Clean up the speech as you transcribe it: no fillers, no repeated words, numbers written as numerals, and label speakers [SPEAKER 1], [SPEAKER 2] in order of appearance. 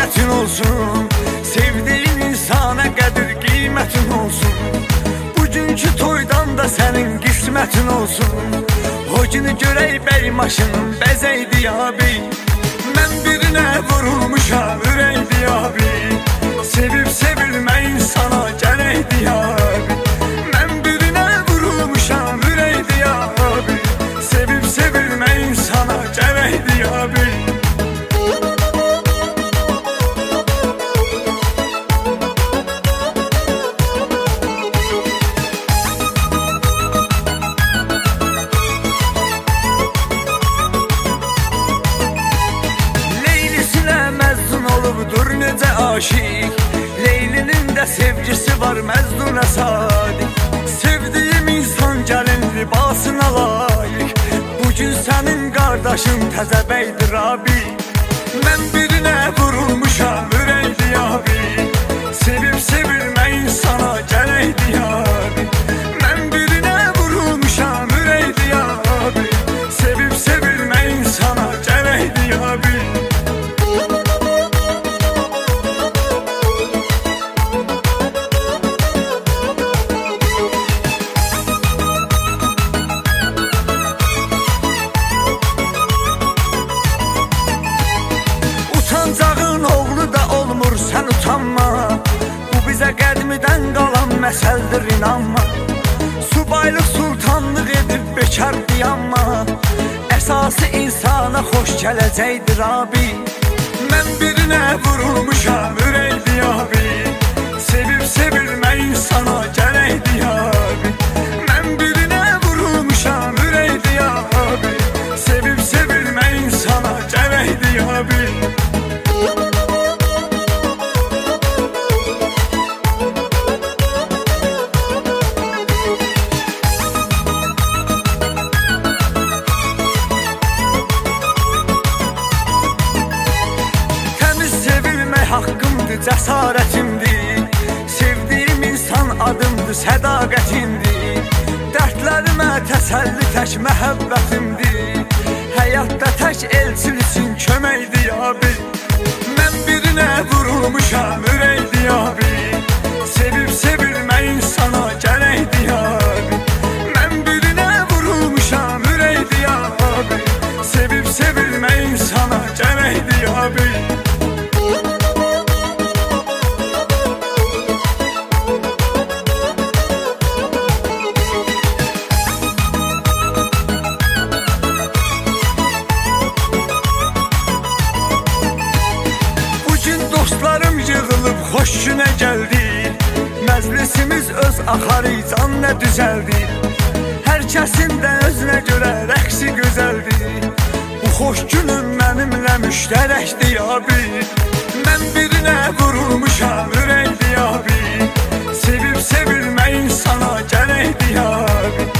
[SPEAKER 1] adətin olsun, sevdiğin insana qədir qiymətin olsun. Bugünkü toydan da sənin qismətin olsun. O günü görək bəy maşının bəzəydi abi. Mən birinə vurulmuşam ürəkdi abi. Sevib sevilmək insana gərəkdi abi. Mən birinə vurulmuşam ürəkdi abi. Sevib sevilmək insana gərəkdi abi. Olubdur necə aşiq, Leylinin də sevgisi var Məzduna sadiq. Sevdiyim insan gəlin libasına layiq. Bugün sənin qardaşın təzə bəydir abi. Mən birinə vurulmuşam ürəkdi abi. Sevib sevilmək insana gərəkdi abi. Mən birinə vurulmuşam ürəkdi abi. Sevib sevilmək insana gərəkdi abi. Sən utanma, bu bizə qədmidən qalan məsəldir inanma. Subaylıq sultanlıq edib bekar diyanma. Əsası insana xoş gələcəkdir abi. Mən birinə vurulmuşam ürəkdi abi. Sevib sevilmək insana gərəkdi abi. Mən birinə vurulmuşam ürəkdi abi. Sevib sevilmək insana gərəkdi abi. Haqqımdır, cəsarətimdir. Sevdiyim insan adımdır, sədaqətimdir. Dərdlərimə təsəlli tək məhəbbətimdir. Həyatda tək elçin üçün köməkdir abi. Mən birinə vurulmuşam ürəkdi abi. Sevib sevilmək insana gərəkdi abi. Mən birinə vurulmuşam ürəkdi abi. Sevib sevilmək insana gərəkdi abi. Dostlarım yığılıb xoş günə gəldi. Məclisimiz öz axarı can nə düzəldi. Hər kəsin də özünə görə rəqsi gözəldir. Bu xoş günüm mənimlə müştərəkdir abi. Mən birinə vurulmuşam ürəkdi abi. Sevib sevilmək insana gərəkdi abi.